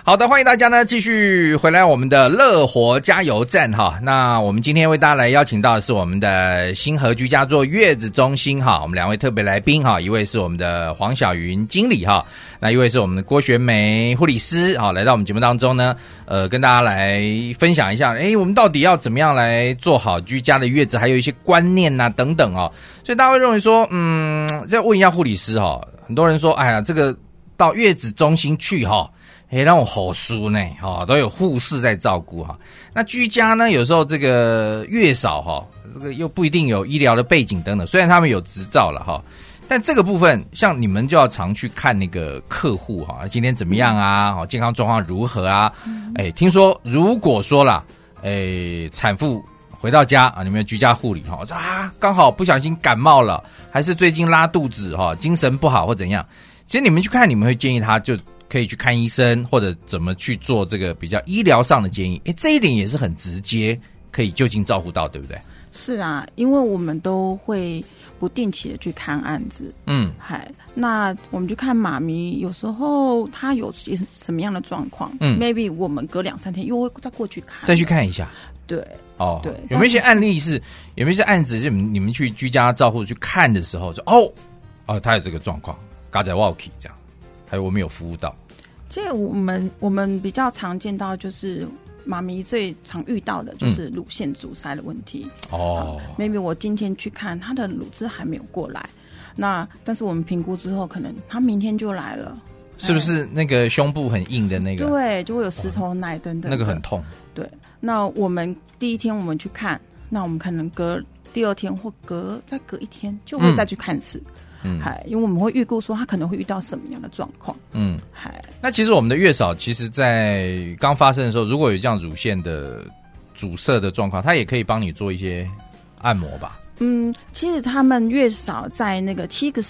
好的，欢迎大家呢继续回来我们的乐活加油站哈。那我们今天为大家来邀请到的是我们的新和居家做月子中心哈，我们两位特别来宾哈，一位是我们的黄晓云经理哈，那一位是我们的郭学梅护理师哈，来到我们节目当中呢，跟大家来分享一下，我们到底要怎么样来做好居家的月子，还有一些观念啊等等哦。所以大家会认为说，再问一下护理师哈，很多人说，哎呀，这个到月子中心去哈。让我好舒呢，都有护士在照顾哈。那居家呢，有时候这个月嫂哈，这个又不一定有医疗的背景等等，虽然他们有执照了哈，但这个部分像你们就要常去看那个客户哈，今天怎么样啊？健康状况如何啊？听说如果说啦，产妇回到家啊，你们有居家护理哈，刚好不小心感冒了，还是最近拉肚子哈，精神不好或怎样，其实你们去看，你们会建议他就可以去看医生，或者怎么去做这个比较医疗上的建议。这一点也是很直接，可以就近照顾到，对不对？ 是啊，因为我们都会不定期的去看案子。那我们去看妈咪，有时候她有什么样的状况，maybe 我们隔2-3天又会再过去看， 再去看一下。 对，对， 有没有一些案例是，有没有一些案子是你们去居家照护去看的时候，就他有这个状况，嘎仔 walkie 这样。还有我们有服务到， 这我们比较常见到就是妈咪最常遇到的就是乳腺阻塞的问题。maybe 我今天去看她的乳汁还没有过来，但是我们评估之后，可能她明天就来了。 是不是那个胸部很硬的那个？ 对，就会有石头奶等等， 那个很痛。 对，那我们第一天我们去看，那我们可能隔第2天或再隔1天就会再去看一次。因为我们会预估说他可能会遇到什么样的状况。 那其实我们的月嫂其实在刚发生的时候，如果有这样乳腺的阻塞的状况，他也可以帮你做一些按摩吧。 其实他们月嫂在那个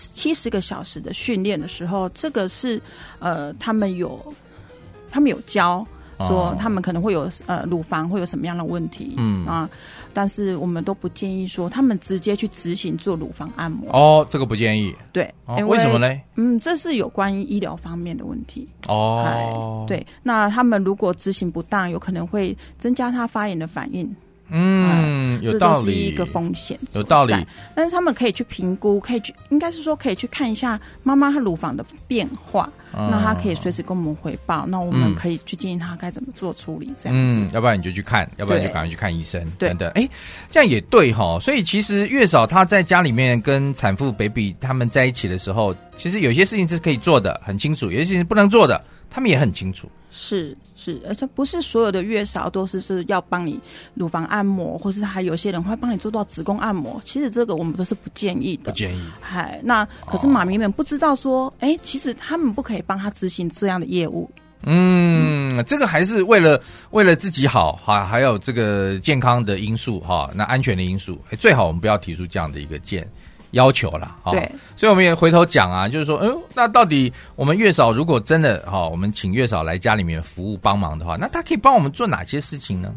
70个小时的训练的时候，这个是他们有教说他们可能会有乳房会有什么样的问题，但是我们都不建议说他们直接去执行做乳房按摩。这个不建议。对， 为什么呢？ 这是有关于医疗方面的问题。对，那他们如果执行不当，有可能会增加他发炎的反应。 有道理， 这就是一个风险， 有道理。 但是他们可以去评估，应该是说可以去看一下妈妈她乳房的变化，那他可以随时跟我们回报，那我们可以去建议他该怎么做处理，这样子。 要不然你就去看，要不然就赶快去看医生等等。这样也对齁。所以其实月嫂她在家里面跟产妇 baby 他们在一起的时候，其实有些事情是可以做的，很清楚；有些事情不能做的，他们也很清楚。 是，而且不是所有的月嫂都是要帮你乳房按摩，或是还有些人会帮你做到子宫按摩。其实这个我们都是不建议的，不建议。那可是妈咪们不知道说，其实他们不可以帮他执行这样的业务。 这个还是为了自己好，还有这个健康的因素哈，那安全的因素，最好我们不要提出这样的一个要求啦。对，所以我们也回头讲啊，就是说，那到底我们月嫂如果真的我们请月嫂来家里面服务帮忙的话，那她可以帮我们做哪些事情呢？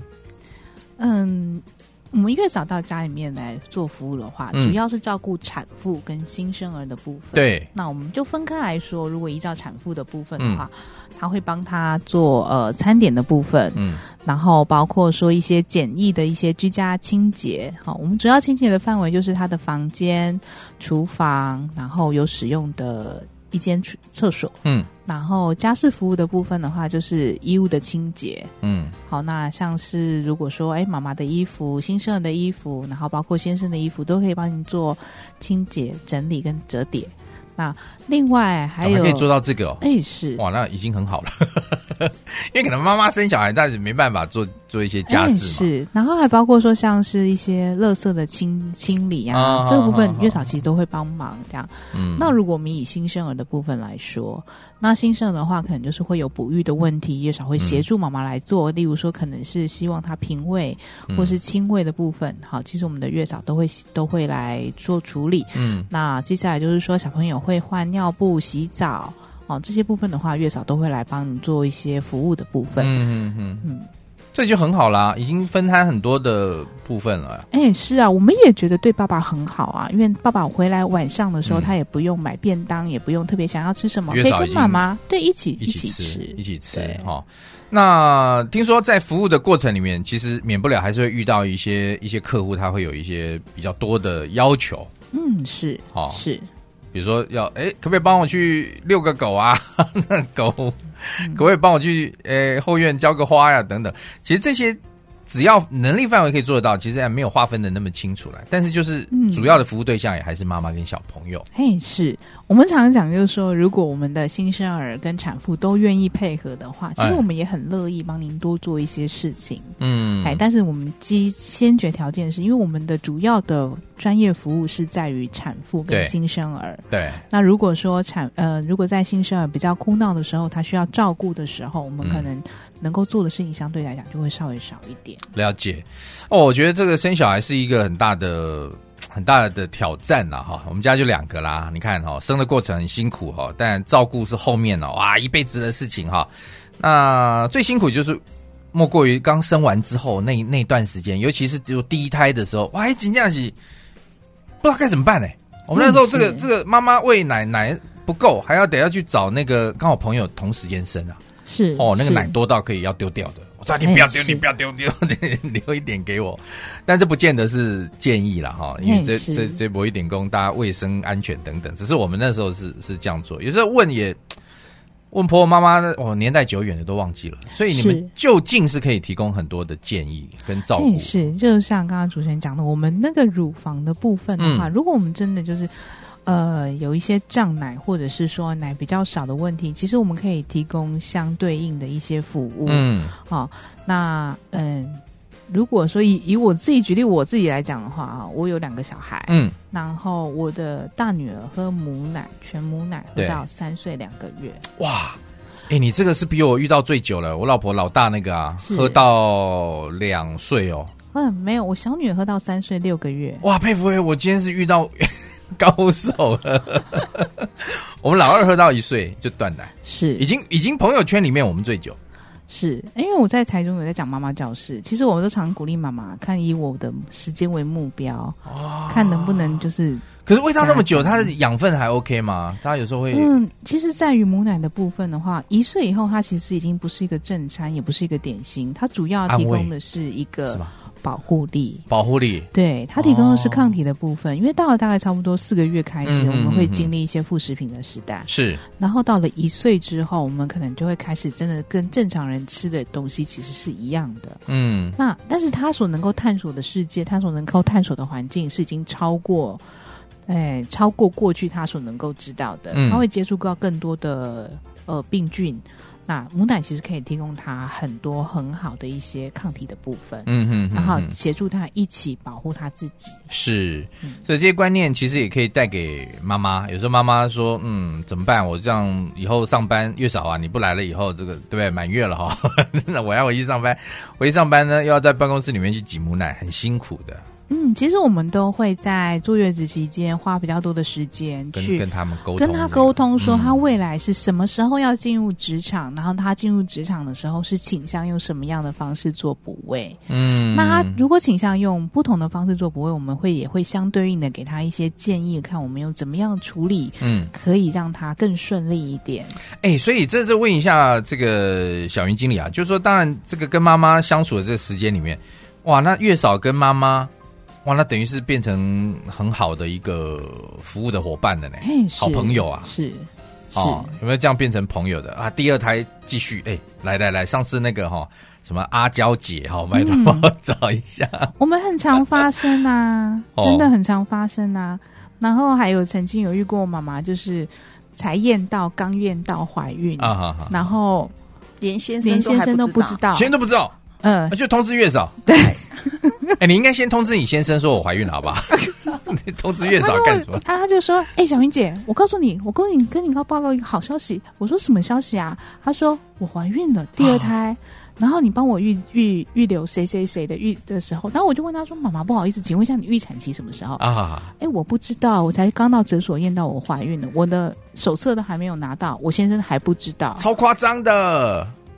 我们月嫂到家里面来做服务的话，主要是照顾产妇跟新生儿的部分。对，那我们就分开来说，如果依照产妇的部分的话，他会帮他做餐点的部分，然后包括说一些简易的一些居家清洁。我们主要清洁的范围就是他的房间、厨房，然后有使用的一间厕所。然后家事服务的部分的话，就是衣物的清洁。好，那像是如果说妈妈的衣服、新生儿的衣服，然后包括先生的衣服，都可以帮你做清洁、整理跟折叠。那另外还有可以做到这个是哇，那已经很好了。因为可能妈妈生小孩，但是没办法做一些家事嘛。 是，然后还包括说像是一些垃圾的清理啊，这个部分月嫂其实都会帮忙这样。那如果我们以新生儿的部分来说，那新生儿的话可能就是会有哺育的问题，月嫂会协助妈妈来做，例如说可能是希望她平喂或是亲喂的部分。好，其实我们的月嫂都会来做处理。那接下来就是说小朋友会换尿布、洗澡。这些部分的话，月嫂都会来帮你做一些服务的部分。 这就很好啦，已经分摊很多的部分了。 是啊，我们也觉得对爸爸很好啊，因为爸爸回来晚上的时候，他也不用买便当，也不用特别想要吃什么，可以跟妈妈一起吃哈。那听说在服务的过程里面，其实免不了还是会遇到一些客户，他会有一些比较多的要求。 是是， 比如说要可不可以帮我去遛个狗啊？那狗可不可以帮我去后院浇个花呀？等等，其实这些只要能力范围可以做得到，其实还没有划分的那么清楚来。但是就是主要的服务对象也还是妈妈跟小朋友。 是我们常讲就是说，如果我们的新生儿跟产妇都愿意配合的话，其实我们也很乐意帮您多做一些事情。但是我们先决条件是因为我们的主要的专业服务是在于产妇跟新生儿。对。那如果说如果在新生儿比较哭闹的时候，他需要照顾的时候，我们可能能够做的事情相对来讲就会稍微少一点。 了解。我觉得这个生小孩是一个很大的挑战啦哈。我们家就2个啦，你看生的过程很辛苦哈，但照顾是后面一辈子的事情哈。那最辛苦就是莫过于刚生完之后那段时间，尤其是就第一胎的时候，真的是不知道该怎么办我们那时候这个妈妈喂奶不够，还得要去找那个刚好朋友同时间生啊。是那个奶多到可以要丢掉的。我说你不要丢，你不要丢，留一点给我。但这不见得是建议啦哈，因为这博一点供大家卫生安全等等，只是我们那时候是这样做。有时候问婆婆妈妈年代久远的都忘记了，所以你们就近是可以提供很多的建议跟照顾。 是，就像刚刚主持人讲的，我们那个乳房的部分的话，如果我们真的就是有一些胀奶或者是说奶比较少的问题，其实我们可以提供相对应的一些服务。那如果说以我自己举例我自己来讲的话我有2个小孩，然后我的大女儿喝母奶，全母奶喝到3岁2个月。哇， 你这个是比我遇到最久了。我老婆老大那个喝到2岁哦。 没有，我小女儿喝到3岁6个月。 哇，佩服！我今天是遇到高手了。我们老二喝到1岁就断奶，是已经朋友圈里面我们最久。 是因为我在台中有在讲妈妈教室，其实我都常鼓励妈妈看以我的时间为目标，看能不能就是。 可是喂到那么久，它的养分还 OK 吗？它有时候会其实在于母奶的部分的话，1岁以后它其实已经不是一个正餐，也不是一个点心，它主要提供的是一个保护力，对，它提供的是抗体的部分。因为到了大概差不多4个月开始，我们会经历一些副食品的时代，是。然后到了1岁之后，我们可能就会开始真的跟正常人吃的东西其实是一样的。那但是他所能够探索的世界，他所能够探索的环境是已经超过过去他所能够知道的。他会接触到更多的病菌。那母奶其实可以提供他很多很好的一些抗体的部分，然后协助他一起保护他自己。是，所以这些观念其实也可以带给妈妈。有时候妈妈说，怎么办？我这样以后上班月少啊，你不来了以后，这个对不对？满月了哈，那我要回去上班，呢又要在办公室里面去挤母奶，很辛苦的。其实我们都会在坐月子期间花比较多的时间去跟他们沟通，说他未来是什么时候要进入职场，然后他进入职场的时候是倾向用什么样的方式做哺喂。那他如果倾向用不同的方式做哺喂，我们也会相对应的给他一些建议，看我们用怎么样处理，可以让他更顺利一点。所以这问一下这个小云经理啊，就是说，当然这个跟妈妈相处的这个时间里面，哇，那月嫂跟妈妈。哇，那等于是变成很好的一个服务的伙伴了呢，好朋友啊，是有没有这样变成朋友的啊？第2胎继续，来，上次那个什么阿娇姐我们来帮我找一下。我们很常发生啊，真的很常发生啊。然后还有曾经有遇过妈妈，就是刚验到怀孕然后连先生都不知道，先生都不知道，就通知月嫂。对。你应该先通知你先生说我怀孕了，好不好？你通知月嫂干什么？他就说：“小云姐，我告诉你，跟你报告一个好消息。”我说：“什么消息啊？”他说：“我怀孕了，第2胎。然后你帮我预留谁的预的时候。”然后我就问他说：“妈妈，不好意思，请问一下你预产期什么时候？”我不知道，我才刚到诊所验到我怀孕了，我的手册都还没有拿到，我先生还不知道，超夸张的。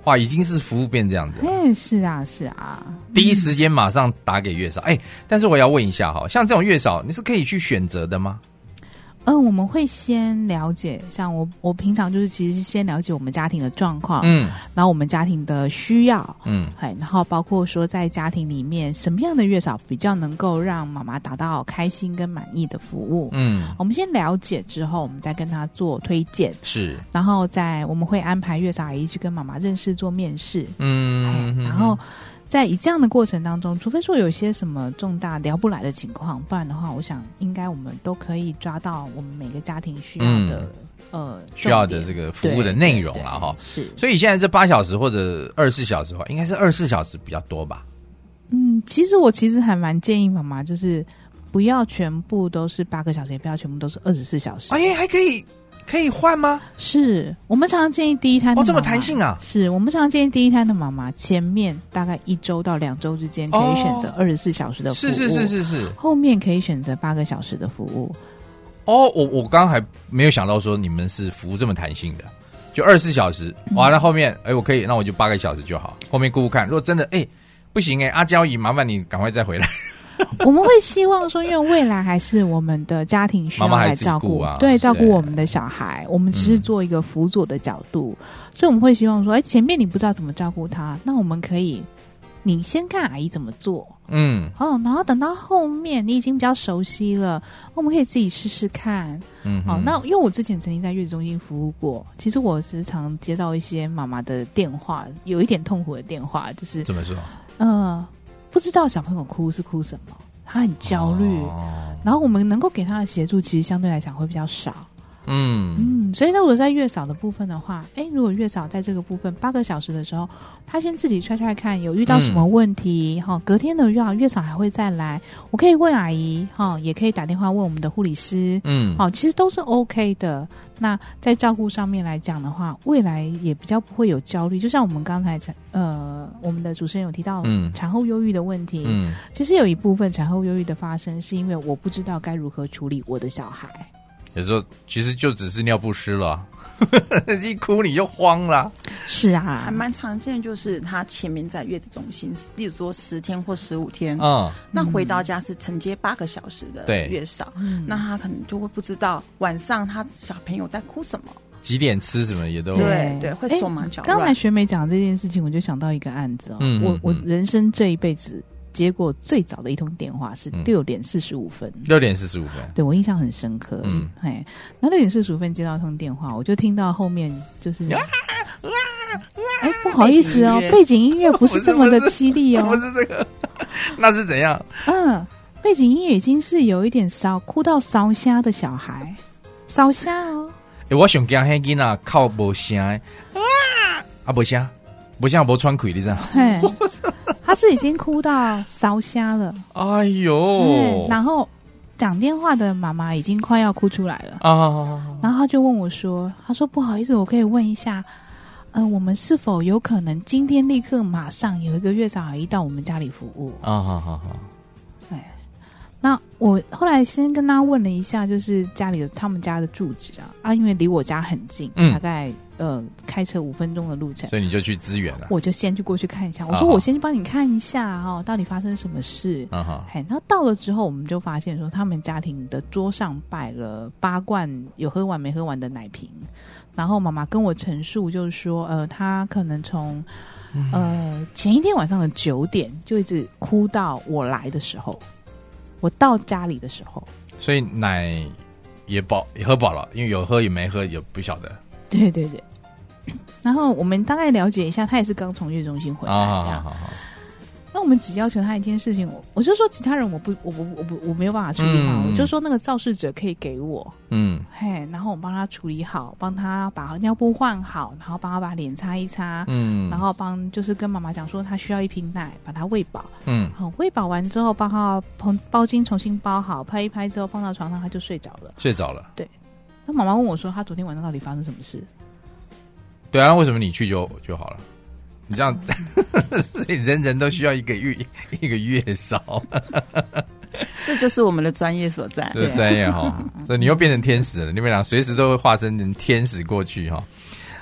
哇，已经是服务变这样子了。 是啊是啊， 第一时间马上打给月嫂。但是我要问一下哈，像这种月嫂你是可以去选择的吗？ 我们会先了解，像我平常就是其实是先了解我们家庭的状况，然后我们家庭的需要，然后包括说在家庭里面什么样的月嫂比较能够让妈妈达到开心跟满意的服务，我们先了解之后，我们再跟她做推荐， 是， 然后我们会安排月嫂阿姨去跟妈妈认识做面试，然后在以这样的过程当中，除非说有些什么重大聊不来的情况，不然的话，我想应该我们都可以抓到我们每个家庭需要的需要的这个服务的内容了哈。 是， 所以现在这8小时或者24小时的话，应该是24小时比较多吧？ 其实我还蛮建议妈妈就是不要全部都是8个小时，也不要全部都是24小时。 还可以换吗？ 是我们常常建议第一胎的妈妈， 这么弹性啊！ 是我们常常建议第一胎的妈妈，前面大概1周到2周之间可以选择24小时的服务， 是，后面可以选择8个小时的服务。 我刚刚还没有想到说你们是服务这么弹性的，就24小时，完了后面我可以，那我就8个小时就好，后面顾看。如果真的不行阿娇姨，麻烦你赶快再回来。 我们会希望说，因为未来还是我们的家庭需要来照顾，对，照顾我们的小孩，我们只是做一个辅佐的角度，所以我们会希望说，前面你不知道怎么照顾他，那我们可以，你先看阿姨怎么做，然后等到后面你已经比较熟悉了，我们可以自己试试看，那因为我之前曾经在月子中心服务过，其实我时常接到一些妈妈的电话，有一点痛苦的电话，就是怎么说，不知道小朋友哭是哭什么，他很焦虑，然后我们能够给他的协助其实相对来讲会比较少。所以如果在月嫂的部分的话，如果月嫂在这个部分8个小时的时候，他先自己揣看有遇到什么问题，隔天的月嫂还会再来，我可以问阿姨，也可以打电话问我们的护理师，其实都是 OK 的。那在照顾上面来讲的话，未来也比较不会有焦虑。就像我们刚才我们的主持人有提到产后忧郁的问题，其实有一部分产后忧郁的发生是因为我不知道该如何处理我的小孩。 有时候其实就只是尿不湿了，一哭你就慌了。 是啊，还蛮常见的，就是他前面在月子中心，例如说10天或15天，那回到家是承接8个小时的月嫂，那他可能就会不知道晚上他小朋友在哭什么， 几点吃什么也都对，会手忙脚乱。 刚才学妹讲这件事情，我就想到一个案子我人生这一辈子接过最早的一通电话是6点45分。 6点45分， 对，我印象很深刻。那6点45分接到一通电话，我就听到后面就是不好意思背景音乐不是这么的凄厉不是这个，那是怎样？ 背景音乐已经是有一点哭到烧瞎的小孩，烧瞎我想惊那囡仔靠没声没声没喘气，你知道？ 他是已经哭到烧瞎了， 哎呦！ 然后讲电话的妈妈已经快要哭出来了然后他就问我说：“他说不好意思，我可以问一下，我们是否有可能今天立刻马上有一个月嫂阿姨到我们家里服务？”好。那我后来先跟他问了一下，就是他们家的住址因为离我家很近，大概开车5分钟的路程， 所以你就去支援了。 我就先去过去看一下，我说我先去帮你看一下到底发生什么事。然后到了之后，我们就发现说他们家庭的桌上摆了8罐有喝完没喝完的奶瓶，然后妈妈跟我陈述就是说她可能从前一天晚上的9点就一直哭到我来的时候，我到家里的时候， 所以奶也喝饱了，因为有喝也没喝也不晓得。 对。然后我们大概了解一下，他也是刚从月子中心回来。好。那我们只要求他一件事情，我就说其他人我没有办法处理好，我就说那个肇事者可以给我，然后我帮他处理好，帮他把尿布换好，然后帮他把脸擦一擦，然后就是跟妈妈讲说他需要1瓶奶，把他喂饱，好，喂饱完之后帮他包巾重新包好，拍一拍之后放到床上，他就睡着了。对。那妈妈问我说他昨天晚上到底发生什么事？ 对啊，为什么你去就好了？你这样所以人人都需要一个月嫂这就是我们的专业所在。 对，专业所以你又变成天使了，你们俩随时都会化身成天使过去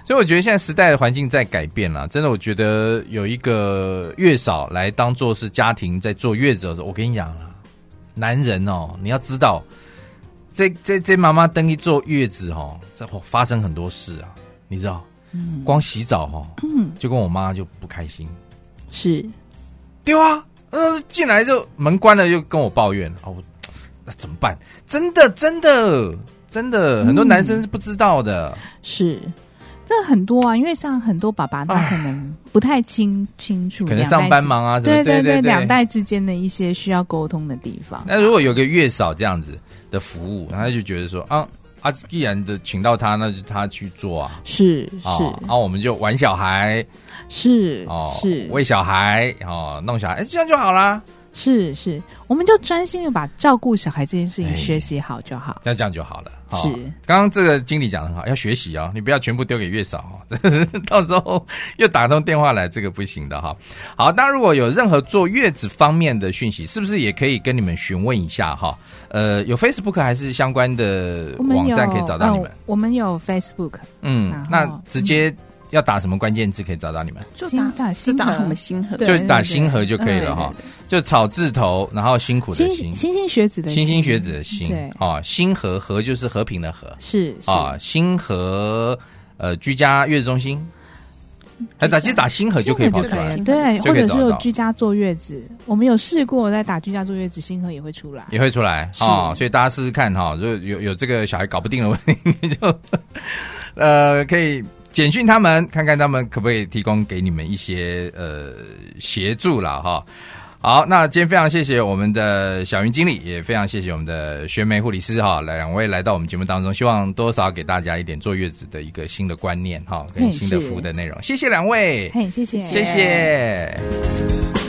所以我觉得现在时代的环境在改变了，真的，我觉得有一个月嫂来当做是家庭在坐月子的时候，我跟你讲了，男人哦，你要知道，这妈妈登一坐月子哦，这发生很多事啊，你知道，光洗澡哦，就跟我妈就不开心， 是， 对啊，进来就门关了，又跟我抱怨，那怎么办？真的，很多男生是不知道的， 是。这很多啊，因为像很多爸爸他可能不太清楚， 可能上班忙啊， 对，两代之间的一些需要沟通的地方。 那如果有个月嫂这样子的服务，他就觉得说既然的请到他，那就他去做啊， 是， 我们就玩小孩， 是喂小孩，弄小孩，这样就好啦。 是，我们就专心的把照顾小孩这件事情学习好就好， 那这样就好了。 是， 刚刚这个经理讲得很好，要学习哦，你不要全部丢给月嫂到时候又打通电话来，这个不行的哈。好，当然如果有任何坐月子方面的讯息，是不是也可以跟你们询问一下哈？有 Facebook 还是相关的网站可以找到你们？ 我们有 Facebook， 那直接要打什么关键字可以找到你们？ 就打我们星河， 就打星河就可以了哈。就草字头，然后辛苦的辛， 星星学子的星星学子的星，星河和就是和平的和， 是星河居家月子中心，直接打星河就可以跑出来， 对，或者是有居家坐月子，我们有试过在打居家坐月子，星河也会出来， 所以大家试试看哈，如果有这个小孩搞不定的问题，就可以简讯他们，看看他们可不可以提供给你们一些协助啦哈。好，那今天非常谢谢我们的小云经理，也非常谢谢我们的学梅护理师哈，两位来到我们节目当中，希望多少给大家一点坐月子的一个新的观念哈，跟新的服务的内容。谢谢两位， 谢谢。